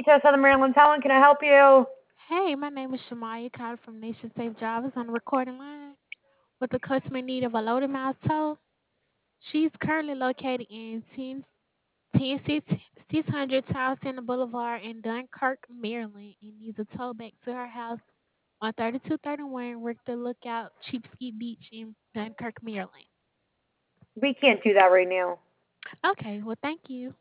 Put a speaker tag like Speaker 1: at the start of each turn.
Speaker 1: Detail Southern Maryland Talent. Can I help you?
Speaker 2: Hey, my name is Shamaya, calling from Nation Safe Drivers on the recording line with the customer need of a loaded mouse tow. She's currently located in 600 Towson Boulevard in Dunkirk, Maryland, and needs a tow back to her house on 3231 Richter Lookout, Cheapskate Beach in Dunkirk, Maryland.
Speaker 1: We can't do that right now.
Speaker 2: Okay, well, thank you.